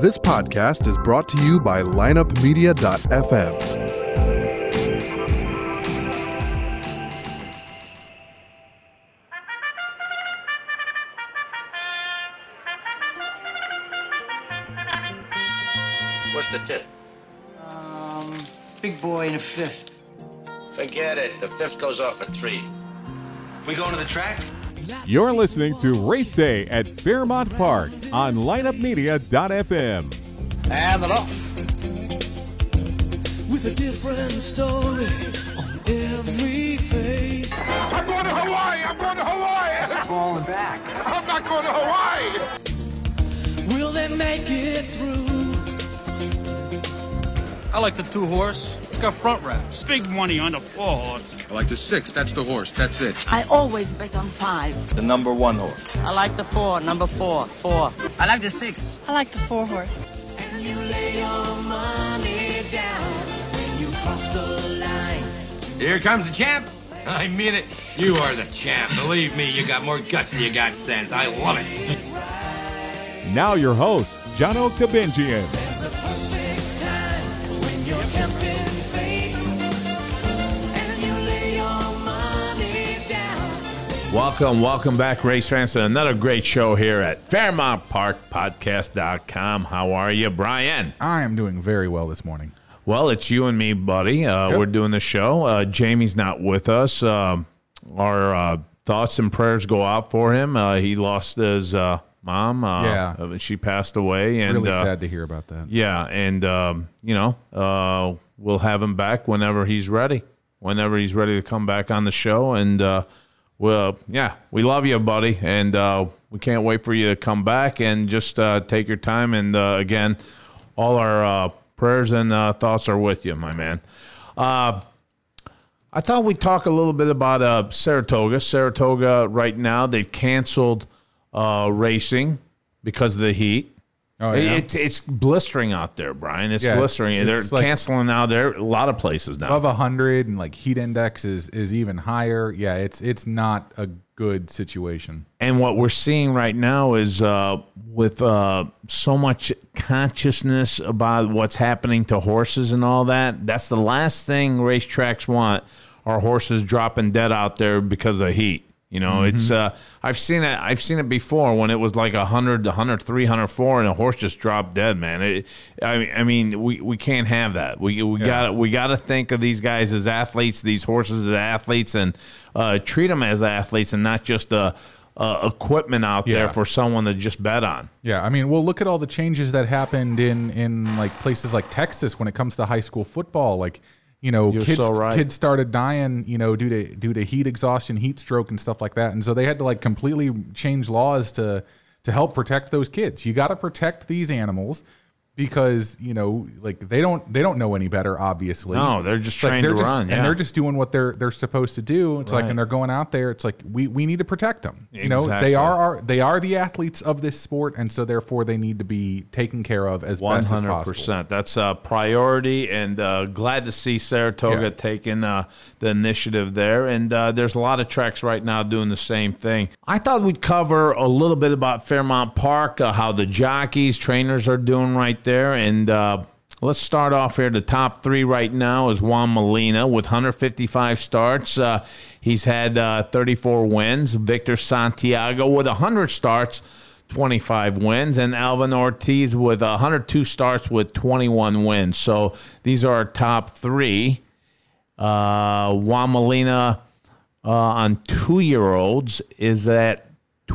This podcast is brought to you by lineupmedia.fm. What's the tip? Big boy in a fifth. Forget it. The fifth goes off at 3. We going to the track? You're listening to Race Day at Fairmont Park on lineupmedia.fm. And the law. With a different story on every face. I'm going to Hawaii! I'm going to Hawaii! Falling back. I'm not going to Hawaii! Will they make it through? I like the 2-horse. It's got front wraps. Big money on the 4-horse. I like the 6. That's the horse. That's it. I always bet on 5. The number 1 horse. I like the 4, number 4. I like the 6. I like the 4-horse. And you lay your money down when you cross the line. Here comes the champ. I mean it. You are the champ. Believe me, you got more guts than you got sense. I love it. Now your host, Jono Kabinjian. There's a perfect time when you're tempting fate. And you lay your money down. Welcome back, race fans, to another great show here at Fairmont Park Podcast.com. How are you, Brian? I am doing very well this morning. Well, it's you and me, buddy. Yep. We're doing the show. Jamie's not with us. Our thoughts and prayers go out for him. He lost his mom. She passed away. And really sad to hear about that. Yeah, and, we'll have him back whenever he's ready to come back on the show. And, we love you, buddy. And we can't wait for you to come back and just take your time. And, again, all our prayers and thoughts are with you, my man. I thought we'd talk a little bit about Saratoga. Saratoga right now, they've canceled racing because of the heat. Oh, yeah. It's blistering out there, Brian. It's blistering. They're canceling out there a lot of places now. Above 100, and like heat index is even higher. Yeah, it's not a good situation. And what we're seeing right now is with so much consciousness about what's happening to horses and all that, that's the last thing racetracks want, are horses dropping dead out there because of heat. You know, it's I've seen it before when it was like 100, 103, 104, and a horse just dropped dead, man. We can't have that. We got to think of these guys as athletes, these horses as athletes, and treat them as athletes and not just equipment out there for someone to just bet on. Yeah, I mean, well, look at all the changes that happened in like places like Texas when it comes to high school football, like. You know, kids started dying, due to heat exhaustion, heat stroke, and stuff like that. And so they had to like completely change laws to help protect those kids. You got to protect these animals because they don't know any better. Obviously, no, they're just trying to run, and they're just doing what they're supposed to do. It's like, and they're going out there. It's like we need to protect them. Exactly. They are the athletes of this sport, and so therefore they need to be taken care of as best as possible. 100%. That's a priority, and glad to see Saratoga taking the initiative there. And there's a lot of tracks right now doing the same thing. I thought we'd cover a little bit about Fairmont Park, how the jockeys, trainers are doing right there. And let's start off here. The top 3 right now is Juan Molina with 155 starts. He's had 34 wins. Victor Santiago with 100 starts, 25 wins. And Alvin Ortiz with 102 starts with 21 wins. So these are our top 3. Juan Molina on 2-year-olds is at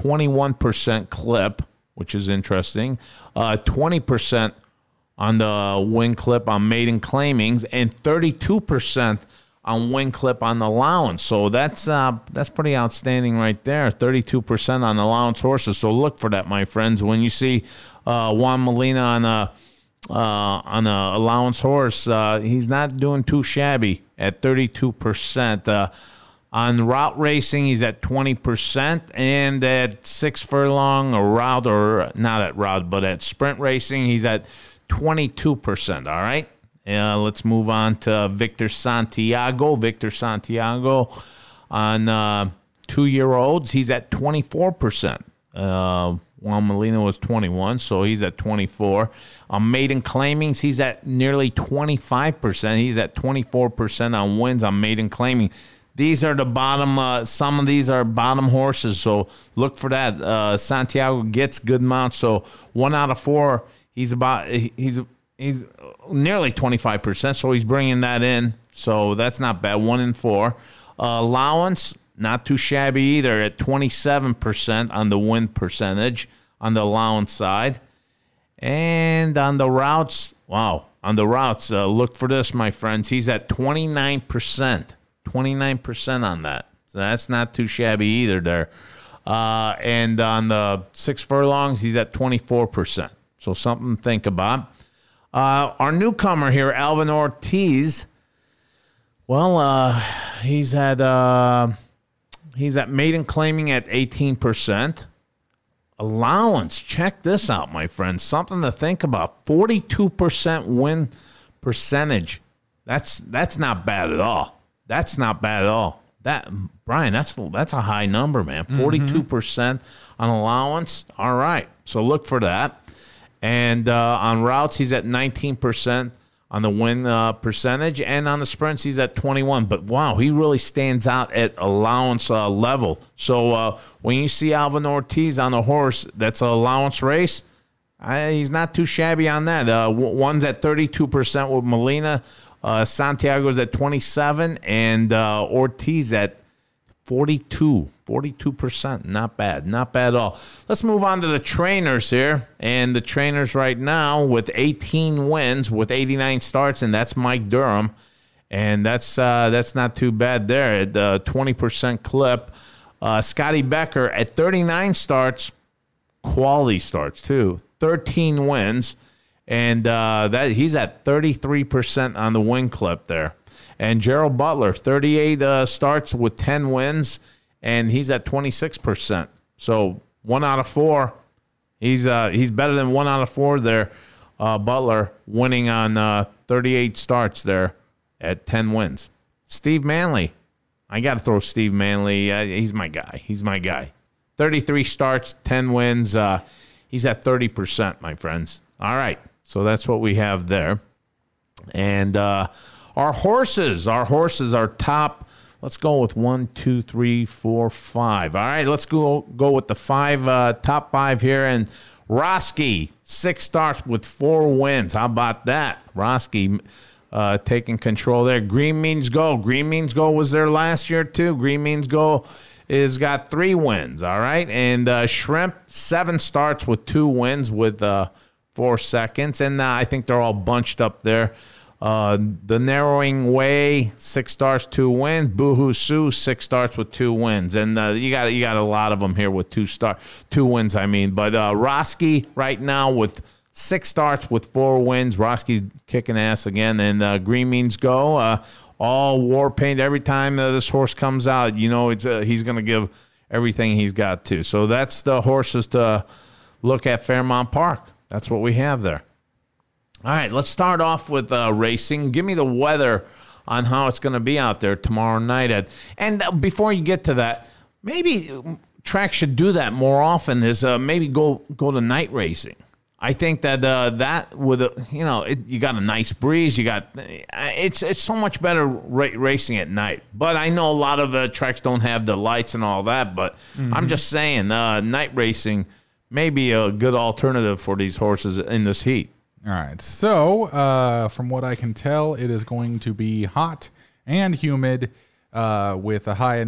21% clip, which is interesting. 20% on the win clip on maiden claimings, and 32% on win clip on the allowance. So that's pretty outstanding right there. 32% on allowance horses. So look for that, my friends. When you see Juan Molina on a allowance horse, he's not doing too shabby at 32%. On route racing, he's at 20%, and at 6 furlong or route, or not at route, but at sprint racing, he's at 22%. All right. Let's move on to Victor Santiago. Victor Santiago on 2-year-olds, he's at 24%. Juan Molina was 21, so he's at 24. On maiden claimings, he's at nearly 25%. He's at 24% on wins on maiden claiming. These are the bottom. Some of these are bottom horses, so look for that. Santiago gets good mounts, so 1 out of 4. He's nearly 25%, so he's bringing that in. So that's not bad. 1 in 4. Allowance, not too shabby either, at 27% on the win percentage on the allowance side. And on the routes, look for this, my friends. He's at 29%. 29% on that. So that's not too shabby either there. And on the 6 furlongs, he's at 24%. So something to think about. Our newcomer here, Alvin Ortiz. Well, he's at maiden claiming at 18%. Allowance, check this out, my friends. Something to think about. 42% win percentage. That's not bad at all. That's not bad at all. Brian, that's a high number, man. 42% on allowance. All right. So look for that. And on routes, he's at 19% on the win percentage. And on the sprints, he's at 21. But, wow, he really stands out at allowance level. So when you see Alvin Ortiz on a horse that's an allowance race, he's not too shabby on that. One's at 32% with Molina. Santiago's at 27%, and Ortiz at 42%. Not bad at all. Let's move on to the trainers here. And the trainers right now with 18 wins with 89 starts, and that's Mike Durham. And that's not too bad there at 20% clip. Scotty Becker at 39 starts, quality starts too, 13 wins. And he's at 33% on the win clip there. And Gerald Butler, 38 starts with 10 wins, and he's at 26%. So 1 out of 4. He's better than 1 out of 4 there. Butler winning on 38 starts there at 10 wins. Steve Manley. I got to throw Steve Manley. He's my guy. 33 starts, 10 wins. He's at 30%, my friends. All right. So that's what we have there. And our horses are top. Let's go with 1, 2, 3, 4, 5. All right, let's go with the top 5 here. And Roski, 6 starts with 4 wins. How about that? Roski taking control there. Green Means Go. Green Means Go was there last year too. Green Means Go is got 3 wins. All right, and Shrimp, 7 starts with 2 wins with 4 seconds, and I think they're all bunched up there. The Narrowing Way, 6 starts, 2 wins. Boohoo Sue, 6 starts with 2 wins, and you got a lot of them here with 2 wins. I mean, but Roski right now with 6 starts with 4 wins. Roski's kicking ass again, and Green Means Go, all war paint every time this horse comes out. You know, he's going to give everything he's got to. So that's the horses to look at Fairmount Park. That's what we have there. All right, let's start off with racing. Give me the weather on how it's going to be out there tomorrow night. And before you get to that, maybe tracks should do that more often. Is maybe go to night racing. I think that that with you got a nice breeze. You got it's so much better racing at night. But I know a lot of tracks don't have the lights and all that. But I'm just saying, night racing may be a good alternative for these horses in this heat. All right. So from what I can tell, it is going to be hot and humid with a high of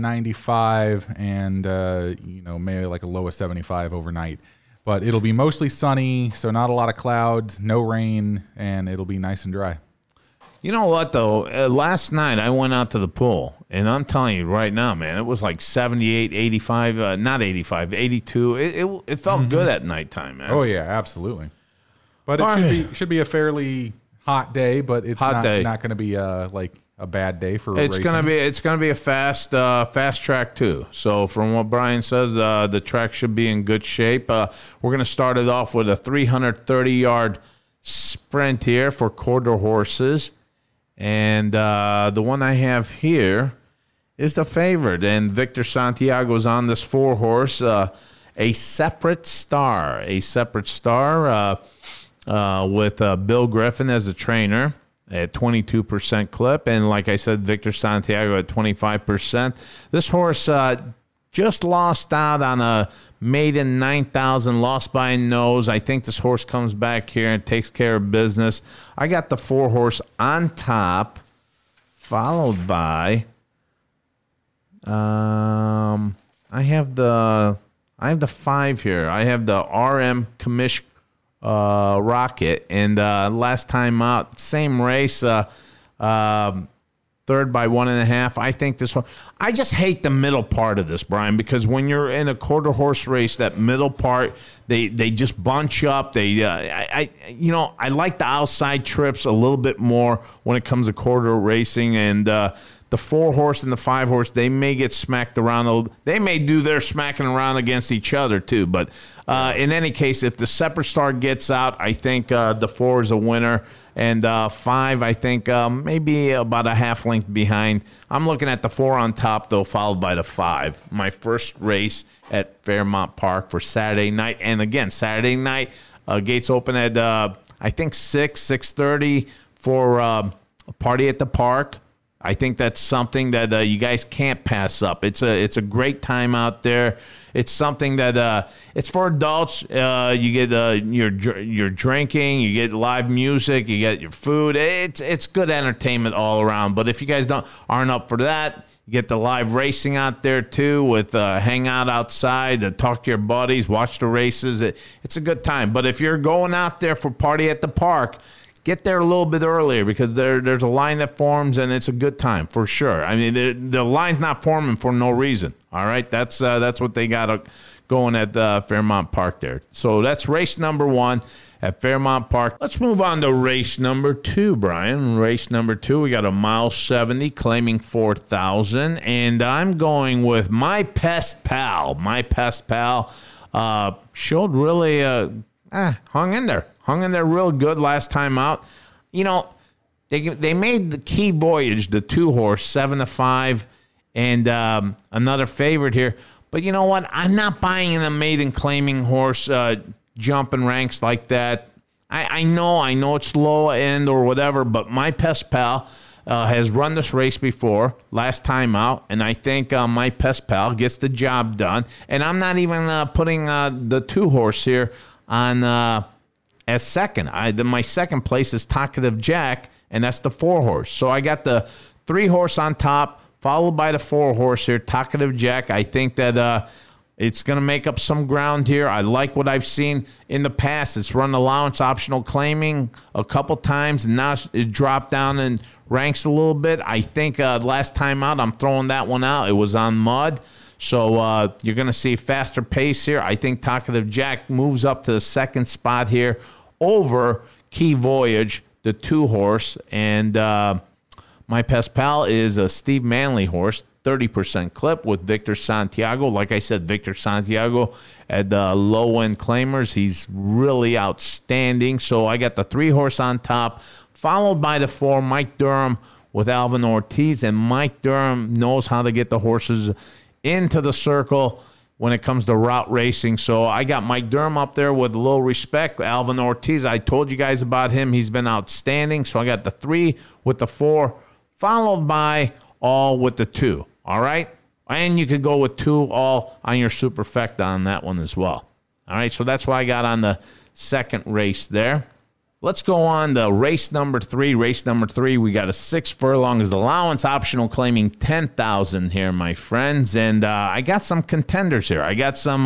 95 and maybe like a low of 75 overnight. But it'll be mostly sunny, so not a lot of clouds, no rain, and it'll be nice and dry. You know what, though? Last night I went out to the pool, and I'm telling you right now, man, it was like 78, 85, not 85, 82. It felt good at nighttime, man. Oh, yeah, absolutely. But it should be a fairly hot day, but it's not going to be like a bad day for racing. It's gonna be a fast track too. So from what Brian says, the track should be in good shape. We're gonna start it off with a 330-yard sprint here for quarter horses, and the one I have here is the favorite, and Victor Santiago's on this 4 horse. A Separate Star. With Bill Griffin as a trainer at 22% clip. And like I said, Victor Santiago at 25%. This horse just lost out on a maiden 9,000, lost by a nose. I think this horse comes back here and takes care of business. I got the 4 horse on top, followed by I have the 5 here. I have the RM Commish Rocket, and last time out, same race, third by 1.5. I think this one. I just hate the middle part of this, Brian, because when you're in a quarter horse race, that middle part, they just bunch up. I like the outside trips a little bit more when it comes to quarter racing, and the 4 horse and the 5 horse, they may get smacked around. They may do their smacking around against each other too. But in any case, if the Separate Star gets out, I think the 4 is a winner. And 5, I think maybe about a half length behind. I'm looking at the 4 on top, though, followed by the 5. My first race at Fairmount Park for Saturday night. And again, Saturday night, gates open at, I think, 6:30 for a party at the park. I think that's something that you guys can't pass up. It's a great time out there. It's something that it's for adults. You get your drinking, you get live music, you get your food. It's good entertainment all around. But if you guys aren't up for that, you get the live racing out there too, with hang out outside, talk to your buddies, watch the races. It's a good time. But if you're going out there for party at the park, get there a little bit earlier, because there's a line that forms, and it's a good time for sure. I mean, the line's not forming for no reason. All right, that's what they got going at Fairmount Park there. So that's race number 1 at Fairmount Park. Let's move on to race number 2, Brian. Race number 2, we got a mile 70 claiming 4,000, and I'm going with My Pest Pal. My Pest Pal showed really hung in there real good last time out. You know, they made the Key Voyage, the 2 horse, 7-5, and another favorite here. But you know what? I'm not buying in a maiden claiming horse jumping ranks like that. I know it's low end or whatever, but My Pest Pal has run this race before last time out, and I think My Pest Pal gets the job done. And I'm not even putting the 2 horse here on as second. My second place is Talkative Jack, and that's the 4 horse. So I got the 3 horse on top, followed by the 4 horse here, Talkative Jack. I think that it's going to make up some ground here. I like what I've seen in the past. It's run allowance optional claiming a couple times, and now it dropped down in ranks a little bit. I think last time out, I'm throwing that one out. It was on mud. So you're going to see faster pace here. I think Talkative Jack moves up to the second spot here over Key Voyage, the 2 horse. And My Pest Pal is a Steve Manley horse, 30% clip with Victor Santiago. Like I said, Victor Santiago at the low-end claimers. He's really outstanding. So I got the 3 horse on top, followed by the 4, Mike Durham with Alvin Ortiz. And Mike Durham knows how to get the horses into the circle when it comes to route racing. So I got Mike Durham up there with a little respect. Alvin Ortiz, I told you guys about him. He's been outstanding. So I got the 3 with the 4, followed by all with the 2. All right? And you could go with 2 all on your superfecta on that one as well. All right? So that's what I got on the second race there. Let's go on to race number 3. Race number 3, we got a 6 furlongs allowance optional claiming 10,000 here, my friends. And I got some contenders here. I got some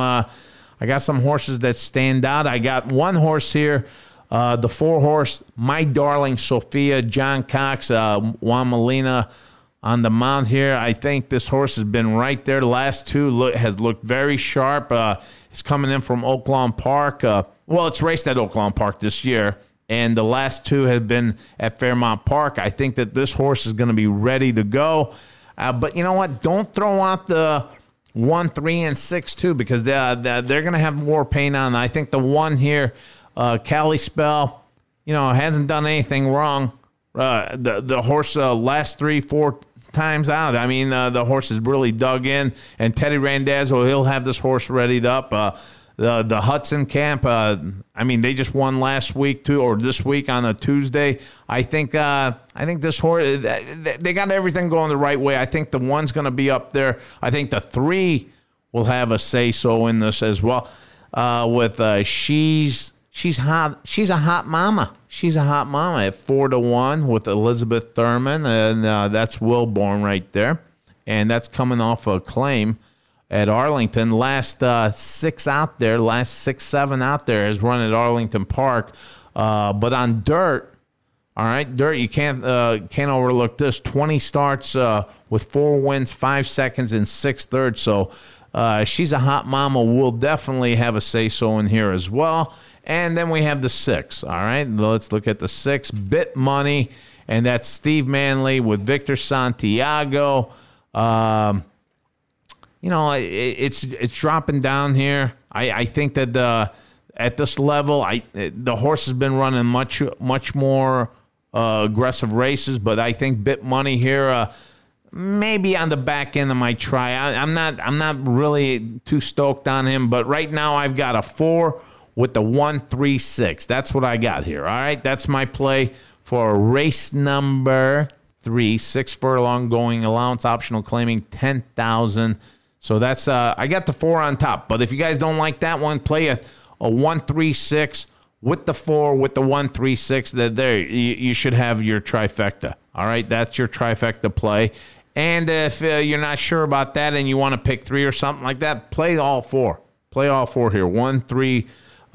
horses that stand out. I got 1 horse here, the 4 horse, My Darling Sophia, John Cox, Juan Molina on the mount here. I think this horse has been right there. The last 2 has looked very sharp. It's coming in from Oaklawn Park. It's raced at Oaklawn Park this year. And the last 2 have been at Fairmount Park. I think that this horse is going to be ready to go. But you know what? Don't throw out the 1, 3, and 6 too, because they're going to have more pain on. I think the 1 here, Cali Spell, hasn't done anything wrong. The horse last 3, 4 times out. I mean, the horse is really dug in, and Teddy Randazzo, he'll have this horse readied up. The Hudson camp, I mean, they just won last week too, or this week on a Tuesday. I think this horse, they got everything going the right way. I think the 1's going to be up there. I think the 3 will have a say-so in this as well. With she's hot. She's a hot mama. She's a hot mama at 4-1 with Elizabeth Thurman, and that's Wilborn right there, and that's coming off a claim at Arlington. Last 6 out there, last 6, 7 out there has run at Arlington Park. But on dirt, all right, dirt, you can't overlook this. 20 starts with 4 wins, 5 seconds, and 6 thirds. So she's a hot mama. We'll definitely have a say-so in here as well. And then we have the 6, all right? Let's look at the 6. Bit Money, and that's Steve Manley with Victor Santiago. You know, it's dropping down here. I think that at this level, the horse has been running much more aggressive races, but I think Bit Money here maybe on the back end of my try. I'm not really too stoked on him, but right now I've got a 4 with the 1, 3, 6. That's what I got here. All right, that's my play for race number 3, 6 furlong going, allowance optional claiming 10,000. So that's I got the 4 on top. But if you guys don't like that one, play a 1, 3, 6 with the 4 with the 1, 3, 6. There you should have your trifecta. All right, that's your trifecta play. And if you're not sure about that and you want to pick 3 or something like that, play all 4. Play all 4 here. 1, 3,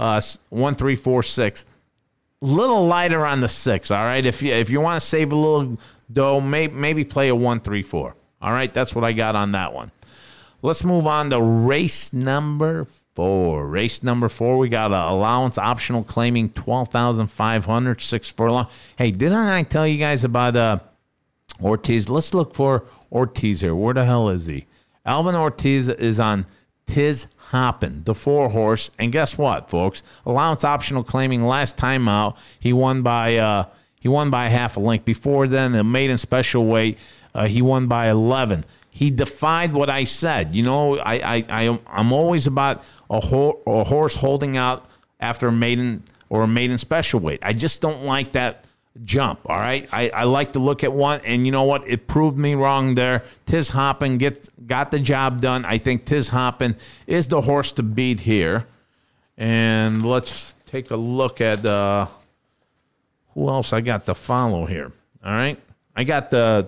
4, 6. Little lighter on the 6. All right, if you want to save a little dough, maybe play a 1, 3, 4. All right, that's what I got on that one. Let's move on to race number 4. Race number 4, we got an allowance optional claiming 12,500, 6 furlong. Hey, didn't I tell you guys about Ortiz? Let's look for Ortiz here. Where the hell is he? Alvin Ortiz is on Tiz Hoppin, the 4 horse. And guess what, folks? Allowance optional claiming last time out, he won by half a length. Before then, the maiden special weight, he won by 11. He defied what I said. You know, I'm always about a horse holding out after a maiden or a maiden special weight. I just don't like that jump, all right? I like to look at one, and you know what? It proved me wrong there. Tiz Hoppin got the job done. I think Tiz Hoppin is the horse to beat here. And let's take a look at who else I got to follow here, all right? I got a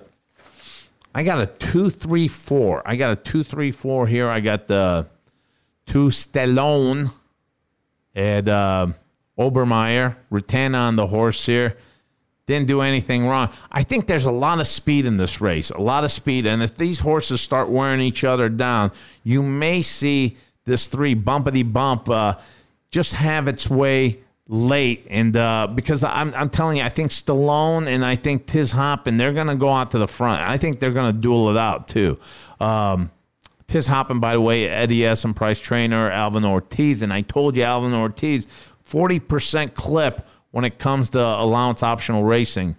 2, 3, 4. I got a 2, 3, 4 here. I got the 2 Stallone and Obermeyer. Rutana on the horse here. Didn't do anything wrong. I think there's a lot of speed in this race. A lot of speed. And if these horses start wearing each other down, you may see this 3 bumpity bump just have its way late, and because I'm telling you, I think Stallone and I think Tiz Hoppin, they're going to go out to the front. I think they're going to duel it out too. Tiz Hoppin, by the way, Eddie Essen, Price trainer, Alvin Ortiz, and I told you Alvin Ortiz, 40% clip when it comes to allowance racing.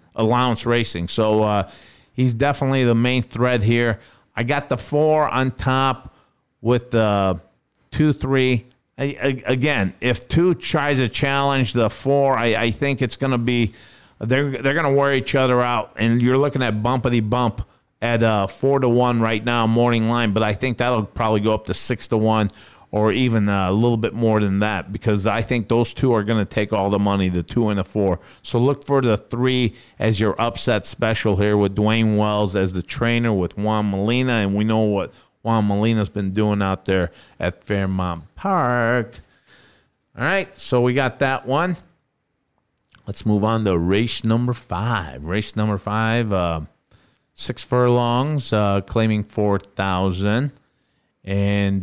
So he's definitely the main thread here. I got the 4 on top with the 2, 3. Again, if 2 tries to challenge the 4, I think it's going to be they're going to wear each other out, and you're looking at bumpity bump at 4-1 right now, morning line. But I think that'll probably go up to 6-1, or even a little bit more than that, because I think those 2 are going to take all the money, the 2 and the 4. So look for the 3 as your upset special here with Dwayne Wells as the trainer with Juan Molina, and we know what Juan Molina's been doing out there at Fairmount Park. All right, so we got that one. Let's move on to race number 5. Race number 5, 6 furlongs, claiming 4,000. And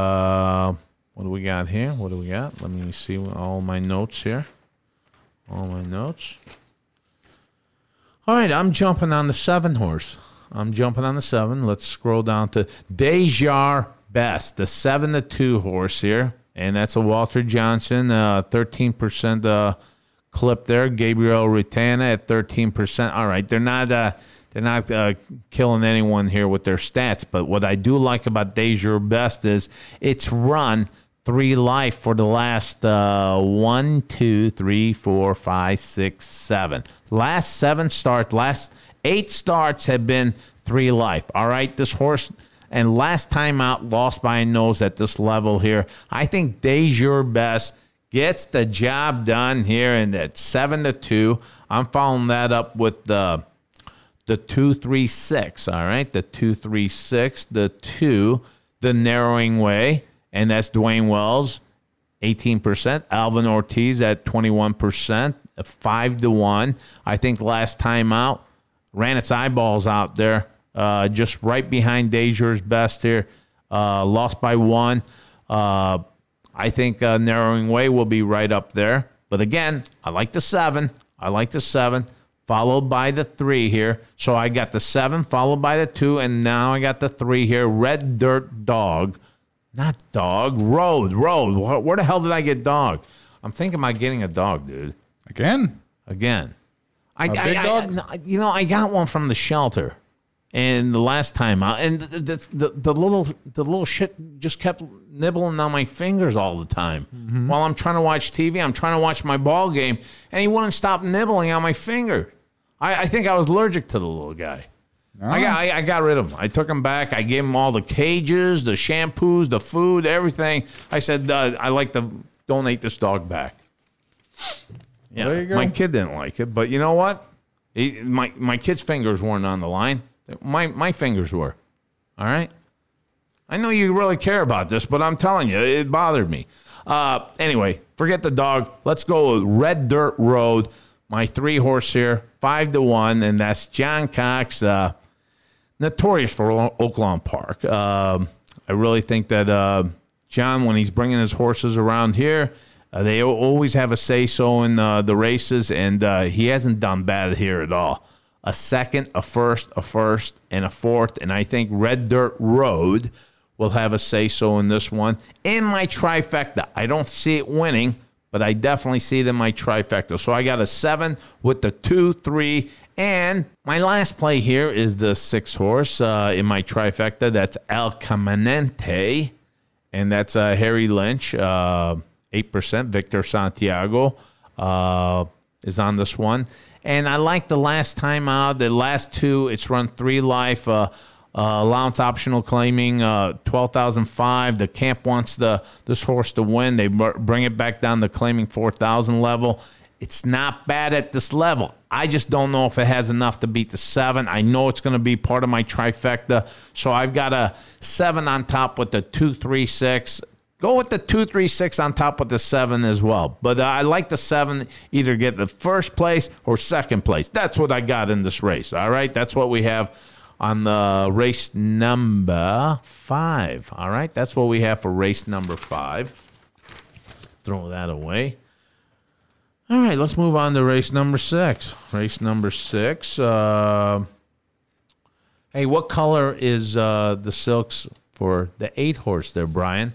what do we got here? What do we got? Let me see all my notes here. All my notes. All right, I'm jumping on the 7 horse. Let's scroll down to Dejar Best, the 7-2 horse here. And that's a Walter Johnson, 13% clip there. Gabriel Rutana at 13%. All right, they're not killing anyone here with their stats. But what I do like about Days Your Best is it's run 3 life for the last 1, 2, 3, 4, 5, 6, 7. Last 7 starts, last 8 starts have been 3 life. All right, this horse, and last time out, lost by a nose at this level here. I think Days Your Best gets the job done here, and at 7-2. I'm following that up with the 2-3-6. All right, the 2-3-6, the 2, the narrowing way. And that's Dwayne Wells, 18%. Alvin Ortiz at 21%, 5-1. I think last time out, ran its eyeballs out there, just right behind Days Your Best here. Lost by 1. I think Narrowing Way will be right up there. But again, I like the 7. Followed by the 3 here. So I got the 7, followed by the 2, and now I got the 3 here. Red Dirt Dog. Not dog. Road. Where the hell did I get dog? I'm thinking about getting a dog, dude. Again. Big dog? I got one from the shelter, and the last time out, and the little shit just kept nibbling on my fingers all the time. Mm-hmm. While I'm trying to watch TV, I'm trying to watch my ball game, and he wouldn't stop nibbling on my finger. I think I was allergic to the little guy. Oh. I got rid of him. I took him back. I gave him all the cages, the shampoos, the food, everything. I said, I'd like to donate this dog back. Yeah, there you go. My kid didn't like it, but you know what? My kid's fingers weren't on the line. My fingers were. All right? I know you really care about this, but I'm telling you, it bothered me. Anyway, forget the dog. Let's go with Red Dirt Road. My 3 horse here, 5-1, and that's John Cox. Notorious for Oaklawn Park. I really think that John, when he's bringing his horses around here, they always have a say-so in the races, and he hasn't done bad here at all. A 2nd, a 1st, a 1st, and a 4th, and I think Red Dirt Road will have a say-so in this one. In my trifecta, I don't see it winning, but I definitely see it in my trifecta. So I got a 7 with the 2, 3, and my last play here is the 6 horse in my trifecta. That's El Caminante, and that's Harry Lynch, 8%. Victor Santiago is on this one. And I like the last time out, the last 2, it's run 3 life, allowance optional claiming, 12,005. The camp wants this horse to win. They bring it back down to claiming 4,000 level. It's not bad at this level. I just don't know if it has enough to beat the 7. I know it's going to be part of my trifecta. So I've got a 7 on top with the 2, 3, 6. Go with the 2, 3, 6 on top of the 7 as well. But I like the 7, either get the 1st place or 2nd place. That's what I got in this race. All right, that's what we have on the race number 5. All right, that's what we have for race number 5. Throw that away. All right, let's move on to race number 6. Race number 6. Hey, what color is the silks for the 8 horse there, Brian?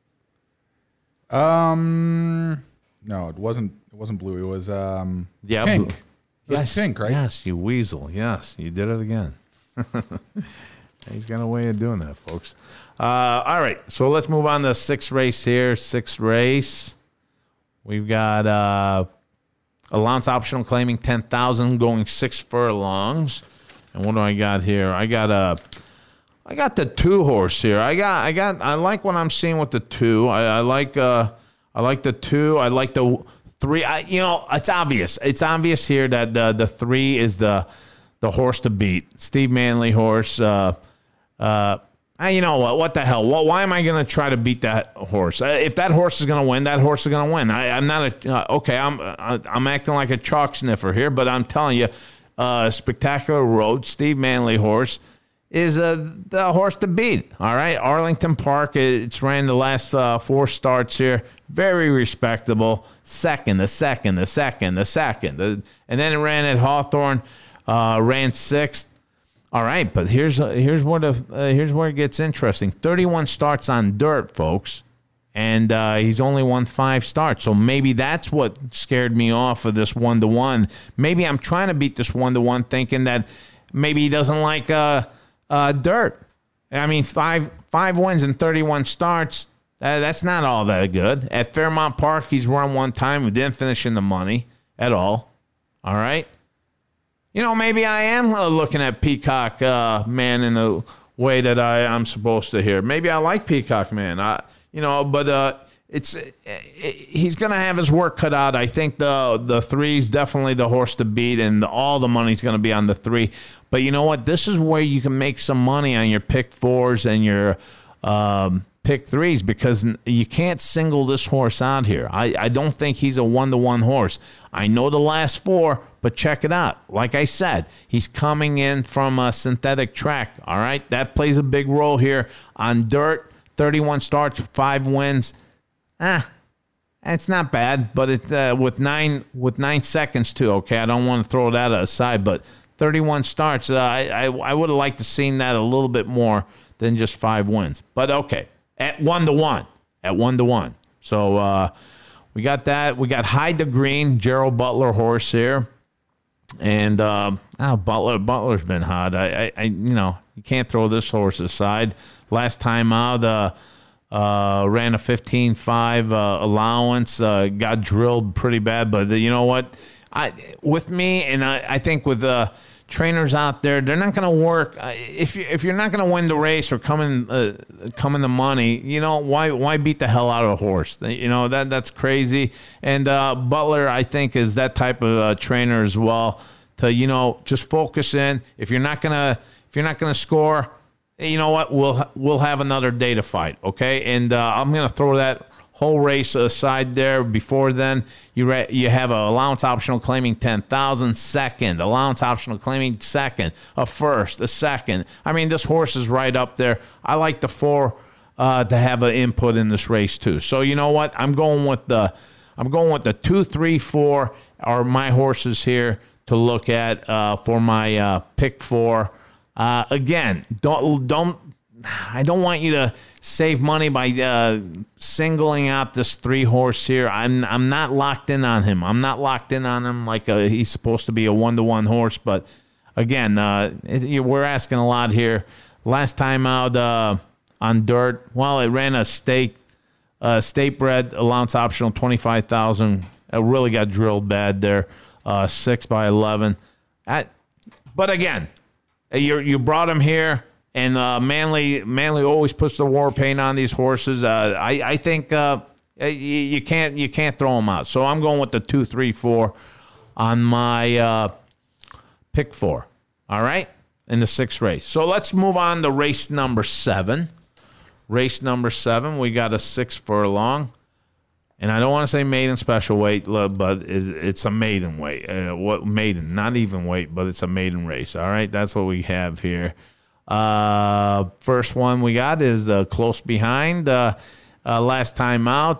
No, it wasn't blue. It was pink. Blue. It was pink, right? Yes, you weasel. Yes, you did it again. He's got a way of doing that, folks. All right, so let's move on to 6th race here. 6th race. We've got allowance optional claiming 10,000, going 6 furlongs. And what do I got here? I got the 2 horse here. I like what I'm seeing with the 2. I like the 2. I like the 3. It's obvious. It's obvious here that the 3 is the horse to beat. Steve Manley horse. You know what? What the hell? Why am I going to try to beat that horse? If that horse is going to win, that horse is going to win. I'm not I'm acting like a chalk sniffer here, but I'm telling you, Spectacular Road, Steve Manley horse, is the horse to beat. All right, Arlington Park. It's ran the last 4 starts here. Very respectable. Second, and then it ran at Hawthorne. Ran 6th. All right, but here's where it gets interesting. 31 starts on dirt, folks, and he's only won 5 starts. So maybe that's what scared me off of this 1-1. Maybe I'm trying to beat this 1-1, thinking that maybe he doesn't like dirt. I mean, five wins and 31 starts. That's not all that good. At Fairmount Park, he's run one time. He didn't finish in the money at all. All right. Maybe I am looking at Peacock Man in the way that I'm supposed to here. Maybe I like Peacock Man. But he's going to have his work cut out. I think the 3's definitely the horse to beat, and all the money's going to be on the 3. But you know what? This is where you can make some money on your pick 4s and your pick 3s, because you can't single this horse out here. I don't think he's a 1-to-1 horse. I know the last 4, but check it out. Like I said, he's coming in from a synthetic track. All right, that plays a big role here. On dirt, 31 starts, 5 wins. It's not bad, but it with 9 seconds too. Okay, I don't want to throw that aside, but 31 starts. I would have liked to seen that a little bit more than just 5 wins. But okay. At 1-to-1. So we got that. We got Hide the Green, Gerald Butler horse here, and Butler's been hot. You can't throw this horse aside. Last time out, ran a 15.5 allowance, got drilled pretty bad. But you know what? I think with trainers out there, they're not going to work if you're not going to win the race or come in the money. Why beat the hell out of a horse? That's crazy. And Butler, I think, is that type of trainer as well. To just focus in. If you're not gonna score, you know what? We'll have another day to fight. Okay, and I'm gonna throw that whole race aside there. Before then, you have a allowance optional claiming 10,000, second allowance optional claiming second, a first, a second. I mean, this horse is right up there. I like the 4 to have an input in this race too. So you know what? I'm going with the 2, 3, 4 are my horses here to look at for my pick 4. Again, I don't want you to save money by singling out this 3 horse here. I'm not locked in on him. I'm not locked in on him like he's supposed to be a 1-to-1 horse. But again, we're asking a lot here. Last time out on dirt, well, it ran a state bred allowance optional 25,000. It really got drilled bad there. 6 by 11. But again, you brought him here. And Manley always puts the war paint on these horses. I think you can't throw them out. So I'm going with the 2, 3, 4 on my pick 4. All right, in the 6th race. So let's move on to race number 7. Race number 7, we got a 6 furlong, and I don't want to say maiden special weight, but it's a maiden weight. Maiden, not even weight, but it's a maiden race. All right, that's what we have here. First one we got is Close Behind. Last time out,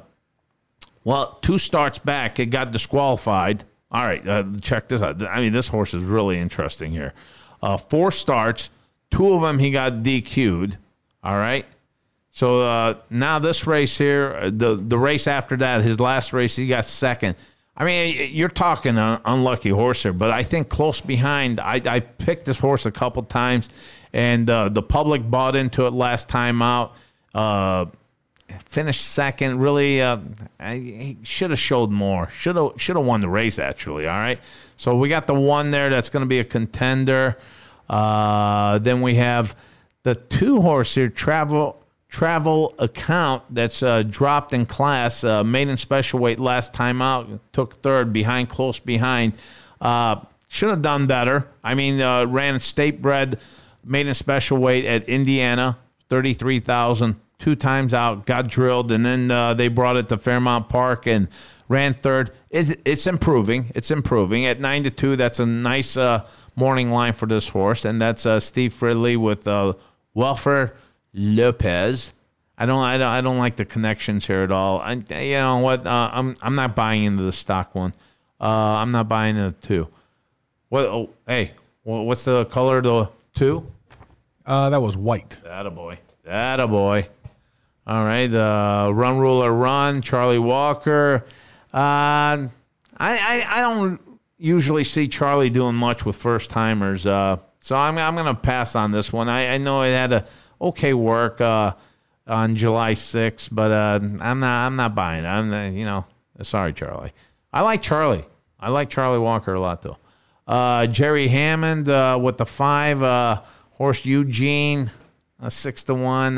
2 starts back, it got disqualified. All right, check this out. I mean, this horse is really interesting here. 4 starts, 2 of them he got DQ'd. All right. So now this race here, the race after that, his last race, he got second. I mean, you're talking an unlucky horse here, but I think Close Behind, I picked this horse a couple times, and the public bought into it last time out. Finished second. Really, he should have showed more. Should have won the race, actually. All right. So we got the 1 there that's going to be a contender. Then we have the 2 horse here, Travel Account, that's dropped in class, maiden special weight last time out, took 3rd behind Close Behind. Should have done better. I mean, ran state bred maiden special weight at Indiana, 33,000, 2 times out, got drilled, and then they brought it to Fairmount Park and ran 3rd. It's improving. It's improving. At 9-2, that's a nice morning line for this horse, and that's Steve Fridley with Welfare Lopez. I don't like the connections here at all. You know what? I'm not buying into the stock one. I'm not buying into the 2. What? Oh, hey, what's the color of the 2? That was white. Attaboy. All right. Run Ruler Run. Charlie Walker. I don't usually see Charlie doing much with first timers, so I'm going to pass on this one. I know it had a okay work on July 6th, but I'm not buying it. Sorry, Charlie. I like Charlie Walker a lot though. Jerry Hammond with the 5 horse Eugene. 6-1,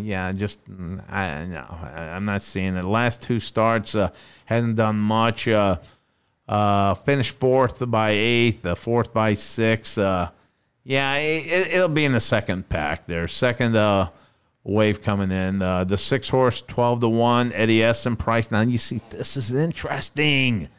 I'm not seeing it. Last 2 starts, hasn't done much. Finished 4th by 8, 4th by 6. It'll be in the second pack there. Second wave coming in. The 6 horse, 12-1, Eddie Essen price. Now you see, this is interesting.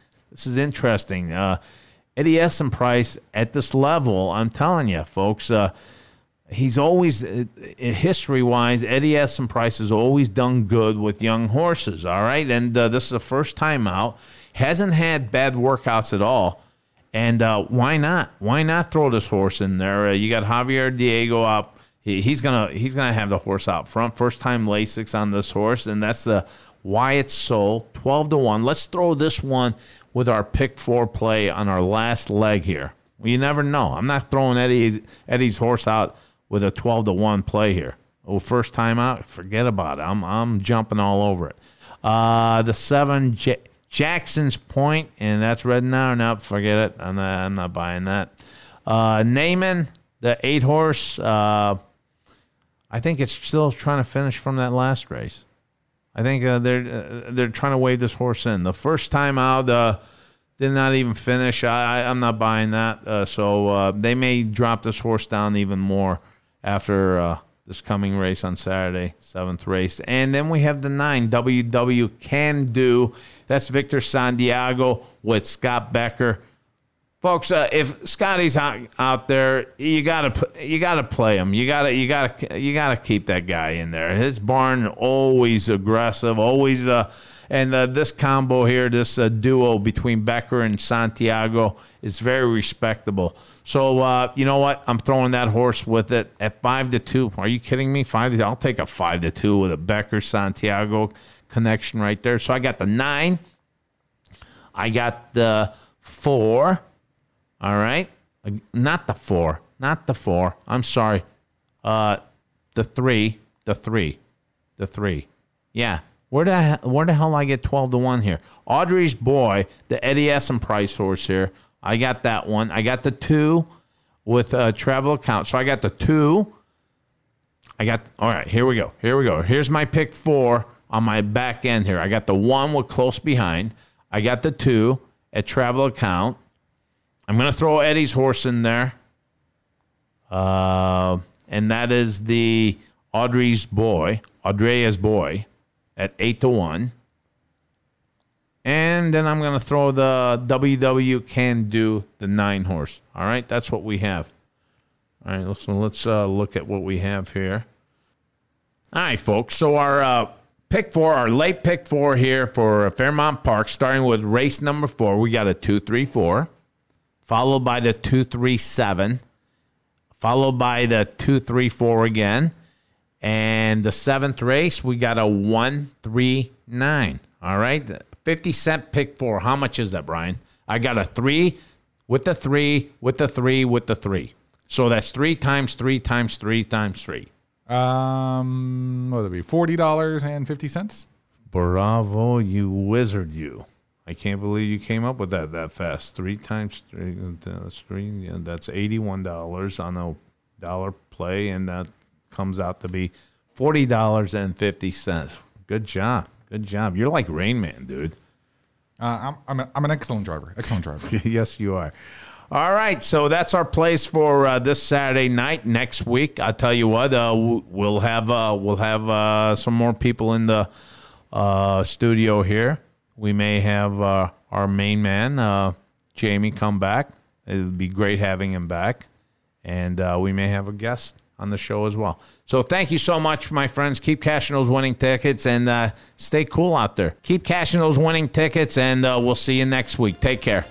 Eddie Essen price at this level, I'm telling you, folks. He's always, history-wise, Eddie Essen Price has always done good with young horses, all right? And this is the first time out. Hasn't had bad workouts at all. And why not? Why not throw this horse in there? You got Javier Diego up. He's gonna have the horse out front. First time Lasix on this horse, and that's the Wyatt Soul, 12-1. Let's throw this one with our pick 4 play on our last leg here. Well, you never know. I'm not throwing Eddie's horse out with a 12-1 play here. Oh, first time out, forget about it. I'm jumping all over it. The 7 Jackson's Point, and that's red now. No, forget it. I'm not buying that. Naaman, the 8 horse. I think it's still trying to finish from that last race. I think they're trying to wave this horse in. The first time out, did not even finish. I'm not buying that. So they may drop this horse down even more after this coming race on Saturday, 7th race. And then we have the 9, WW Can Do. That's Victor Santiago with Scott Becker. Folks, if Scotty's out there, you gotta play him. You gotta keep that guy in there. His barn always aggressive, always. And this combo here, this duo between Becker and Santiago is very respectable. So, you know what? I'm throwing that horse with it at 5-2. Are you kidding me? I'll take a 5-2 with a Becker-Santiago connection right there. So I got the 9. I got the 4. All right? Not the 4. I'm sorry. The 3. Yeah. Where the hell I get 12-1 here? Audrey's Boy, the Eddie Essen Price horse here. I got that one. I got the 2 with travel account. So I got the 2. All right, here we go. Here's my pick 4 on my back end here. I got the 1 with close behind. I got the 2 at travel account. I'm going to throw Eddie's horse in there. And that is the Audrey's Boy at 8-1. And then I'm going to throw the WW Can Do, the 9 horse. All right, that's what we have. All right, let's look at what we have here. All right, folks. So our pick 4, our late pick 4 here for Fairmount Park, starting with race number 4. We got a 2-3-4, followed by the 2-3-7, followed by the 2-3-4 again. And the 7th race, we got a 1-3-9. All right, 50-cent pick 4. How much is that, Brian? I got a 3 with the 3 with the 3 with the 3. So that's 3 times 3 times 3 times 3. What would it be? $40.50. Bravo, you wizard, you! I can't believe you came up with that fast. 3 times 3, that's 3. Yeah, that's $81 on a dollar play, and that comes out to be $40.50. Good job. You're like Rain Man, dude. I'm an excellent driver. Yes, you are. All right, so that's our plays for this Saturday night. Next week, I'll tell you what, we'll have some more people in the studio here. We may have our main man, Jamie, come back. It would be great having him back, and we may have a guest on the show as well. So thank you so much, my friends. Keep cashing those winning tickets and stay cool out there. Keep cashing those winning tickets, and we'll see you next week. Take care.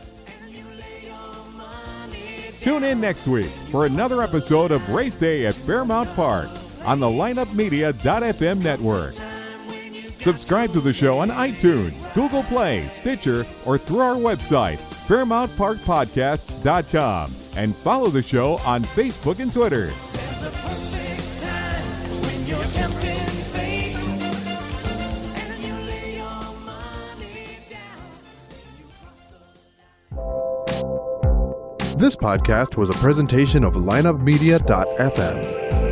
Tune in next week for another episode of Race Day at Fairmount Park on the lineupmedia.fm network. Subscribe to the show on iTunes, Google Play, Stitcher, or through our website, FairmountParkPodcast.com and follow the show on Facebook and Twitter. There's a perfect time when you're tempting fate, and you lay your money down. This podcast was a presentation of lineupmedia.fm.